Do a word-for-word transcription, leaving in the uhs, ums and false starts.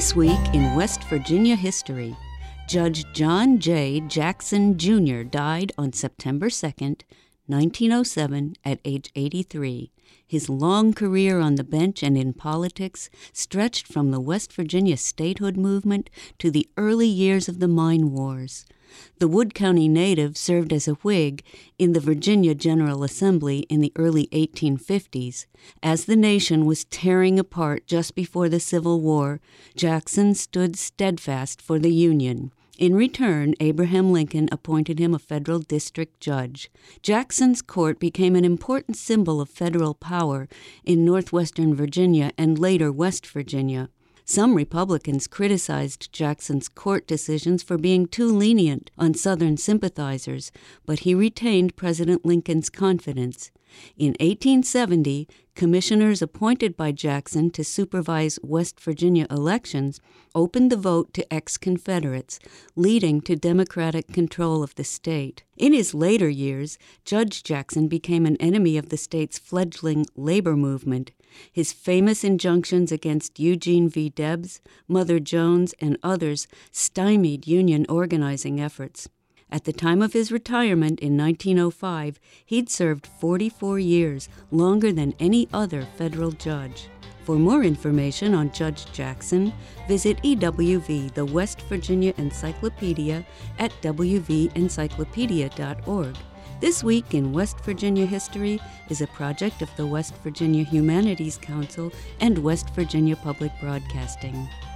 This week in West Virginia history, Judge John J. Jackson Junior died on September second, nineteen oh seven, at age eighty-three. His long career on the bench and in politics stretched from the West Virginia statehood movement to the early years of the mine wars. The Wood County native served as a Whig in the Virginia General Assembly in the early eighteen fifties. As the nation was tearing apart just before the Civil War, Jackson stood steadfast for the Union. In return, Abraham Lincoln appointed him a federal district judge. Jackson's court became an important symbol of federal power in northwestern Virginia and later West Virginia. Some Republicans criticized Jackson's court decisions for being too lenient on Southern sympathizers, but he retained President Lincoln's confidence. In eighteen seventy, commissioners appointed by Jackson to supervise West Virginia elections opened the vote to ex-Confederates, leading to Democratic control of the state. In his later years, Judge Jackson became an enemy of the state's fledgling labor movement. His famous injunctions against Eugene V. Debs, Mother Jones, and others stymied union organizing efforts. At the time of his retirement in nineteen oh five, he'd served forty-four years, longer than any other federal judge. For more information on Judge Jackson, visit E W V, the West Virginia Encyclopedia, at w v encyclopedia dot org. This Week in West Virginia History is a project of the West Virginia Humanities Council and West Virginia Public Broadcasting.